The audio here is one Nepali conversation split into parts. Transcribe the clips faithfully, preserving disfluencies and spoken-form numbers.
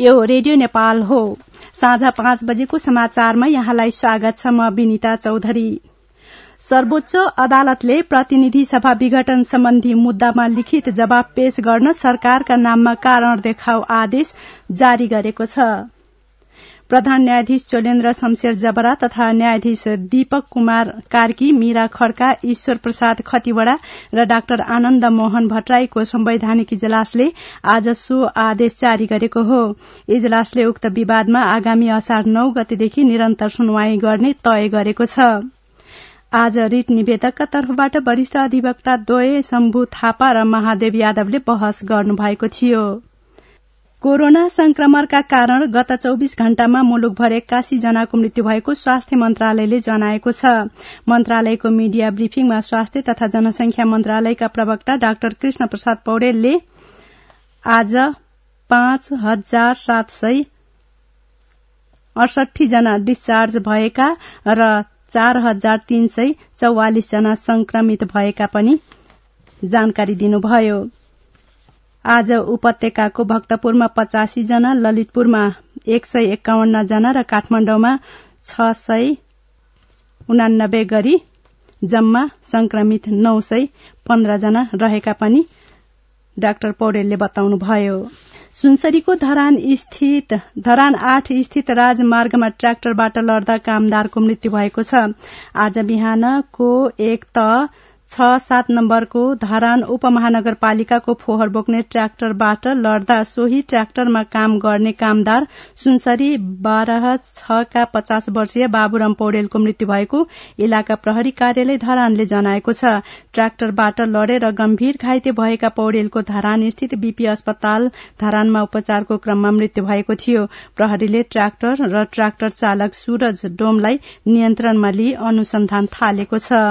यो रेडियो नेपाल हो। साँझ पाँच बजेको समाचारमा यहाँलाई स्वागत छ। म विनिता चौधरी। सर्वोच्च अदालतले प्रतिनिधि सभा विघटन सम्बन्धी मुद्दामा लिखित जवाब पेश गर्न सरकारका नाममा कारण देखाऊ आदेश जारी गरेको छ। प्रधान न्यायाधीश चोलेन्द्र शमशेर जबरा तथा न्यायाधीश दीपक कुमार कार्की, मीरा खड्का, ईश्वर प्रसाद खतिवड़ा र डाक्टर आनन्द मोहन भट्टराईको संवैधानिक इजलासले आज सो आदेश जारी गरेको हो। इजलासले उक्त विवादमा आगामी असार नौ गतेदेखि निरन्तर सुनवाई गर्ने तय गरेको छ। आज रिट निवेदकका तर्फबाट वरिष्ठ अधिवक्ता द्वय शम्भु थापा र महादेव यादवले बहस गर्नुभएको थियो। कोरोना संक्रमणका कारण गत चौबीस घण्टामा मुलुकभर एक्कासी जनाको मृत्यु भएको स्वास्थ्य मन्त्रालयले जनाएको छ। मन्त्रालयको मिडिया ब्रिफिङमा स्वास्थ्य तथा जनसंख्या मन्त्रालयका प्रवक्ता डाक्टर कृष्ण प्रसाद पौडेलले आज पाँच हजार सात सय अडसठी जना डिस्चार्ज भएका र चार हजार तीन सय चौवालिस जना संक्रमित भएका पनि जानकारी दिनुभयो। आज उपत्यकाको भक्तपुरमा पचासी जना, ललितपुरमा एक सय एकाउन्न जना र काठमाडौँमा छ सय उनानब्बे गरी जम्मा संक्रमित नौ सय पन्ध्र जना रहेका पनि डाक्टर पौडेलले बताउनुभयो। सुनसरीको धरान स्थित धरान आठ स्थित राजमार्गमा ट्र्याक्टरबाट लड्दा कामदारको मृत्यु भएको छ। आज बिहानको एक त छ सात नम्बरको धरान उपमहानगरपालिकाको फोहोर बोक्ने ट्र्याक्टरबाट लड्दा सोही ट्र्याक्टरमा काम गर्ने कामदार सुनसरी बाह्र छ का पचास वर्षीय बाबुराम पौडेलको मृत्यु भएको इलाका प्रहरी कार्यालय धरानले जनाएको छ। ट्र्याक्टरबाट लडेर गम्भीर घाइते भएका पौडेलको धरान स्थित बीपी अस्पताल धरानमा उपचारको क्रममा मृत्यु भएको थियो। प्रहरीले ट्र्याक्टर र ट्र्याक्टर चालक सूरज डोमलाई नियन्त्रणमा लिई अनुसन्धान थालेको छ।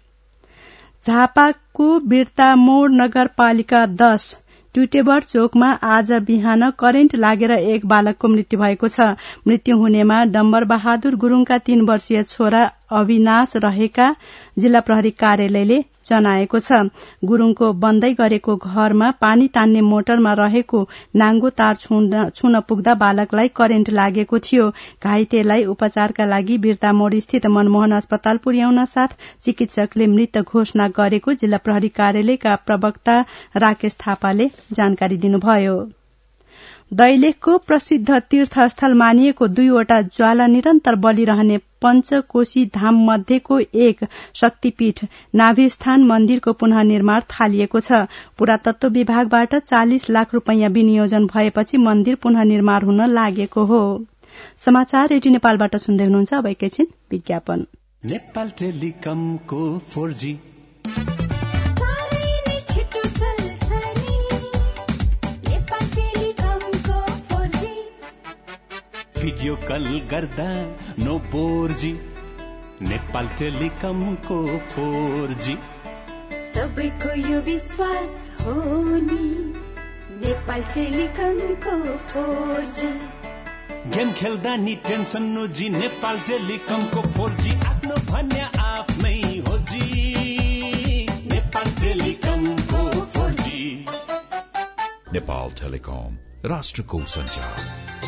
झापाको बिर्ता मोड़ नगरपालिका दश ट्युटेबर चोकमा आज बिहान करेन्ट लागेर एक बालकको मृत्यु भएको छ। मृत्यु हुनेमा डम्बर बहादुर गुरूङका तीन वर्षीय छोरा अविनाश रहेका जिल्ला प्रहरी कार्यालयले जनाएको छ। गुरूङको बन्दै गरेको घरमा पानी तान्ने मोटरमा रहेको नाङ्गो तार छुन पुग्दा बालकलाई करेन्ट लागेको थियो। घाइतेलाई उपचारका लागि बिर्ता मोड़ स्थित मनमोहन अस्पताल पुर्याउन साथ चिकित्सकले मृत घोषणा गरेको जिल्ला प्रहरी कार्यालयका प्रवक्ता राकेश थापाले जानकारी दिनुभयो। दैलेखको प्रसिद्ध तीर्थस्थल मानिएको दुईवटा ज्वाला निरन्तर बलिरहने पञ्चकोशी धाम मध्येको एक शक्तिपीठ नाभिस्थान मन्दिरको पुनः निर्माण थालिएको छ। पुरातत्व विभागबाट चालिस लाख रूपैयाँ विनियोजन भएपछि मन्दिर पुनः निर्माण हुन लागेको हो। समाचार रेडियो नेपालबाट सुन्दै हुनुहुन्छ। अब एकैछिन विज्ञापन। नेपाल टेलिकमको फोर जी भिडियो कल गर्दा नो बोर जी। नेपाल टेलिकमको फोर जी सबैको यो विश्वास हो नि। नेपाल टेलिकमको फोर जी गेम खेल्दा नि टेन्सन नो जी। नेपाल टेलिकमको फोर जी आफ्नो भन्या आफ्नै हो जी। नेपाल टेलिकमको फोर जी। नेपाल टेलिकम राष्ट्रको सञ्चार।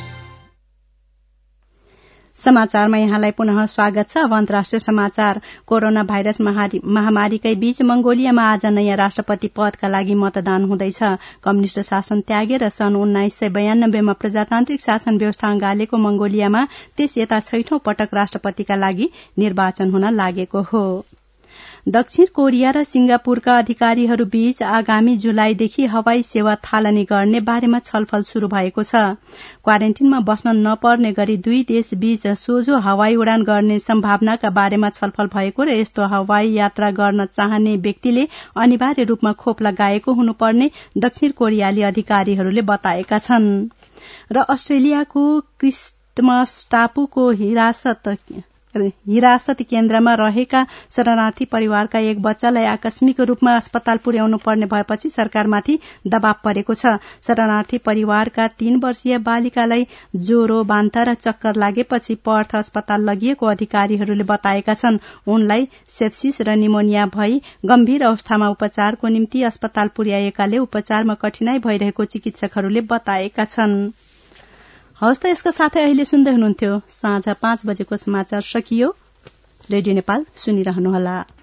समाचारमा यहाँलाई पुनः स्वागत छ। अब अन्तर्राष्ट्रिय समाचार। कोरोना भाइरस महामारीकै बीच मंगोलियामा आज नयाँ राष्ट्रपति पदका लागि मतदान हुँदैछ। कम्युनिष्ट शासन त्यागेर सन् उन्नाइस सय बयानब्बेमा प्रजातान्त्रिक शासन व्यवस्था अँगालेको मंगोलियामा त्यस यता छैठौं पटक राष्ट्रपतिका लागि निर्वाचन हुन लागेको हो। दक्षिण कोरिया र सिंगापुरका अधिकारीहरू बीच आगामी जुलाईदेखि हवाई सेवा थालनी गर्ने बारेमा छलफल शुरू भएको छ। क्वारेन्टिनमा बस्न नपर्ने गरी दुई देश बीच सोझो हवाई उडान गर्ने सम्भावनाका बारेमा छलफल भएको र यस्तो हवाई यात्रा गर्न चाहने व्यक्तिले अनिवार्य रूपमा खोप लगाएको हुनुपर्ने दक्षिण कोरियाली अधिकारीहरूले बताएका छन्। र अस्ट्रेलियाको क्रिस्टमस टापुको हिरासत हिरासत केन्द्रमा रहेका शरणार्थी परिवारका एक बच्चालाई आकस्मिक रूपमा अस्पताल पुर्याउनु पर्ने भएपछि सरकारमाथि दबाव परेको छ। शरणार्थी परिवारका तीन वर्षीय बालिकालाई ज्वरो, बान्ता र चक्कर लागेपछि पर्थ अस्पताल लगिएको अधिकारीहरूले बताएका छन्। उनलाई सेप्सिस र निमोनिया भई गम्भीर अवस्थामा उपचारको निम्ति अस्पताल पुर्याएकाले उपचारमा कठिनाई भइरहेको चिकित्सकहरूले बताएका छन्। हवस् त यसका साथै अहिले सुन्दै हुनुहुन्थ्यो साँझ पाँच बजेको समाचार सकियो। रेडियो नेपाल सुनिरहनुहोला।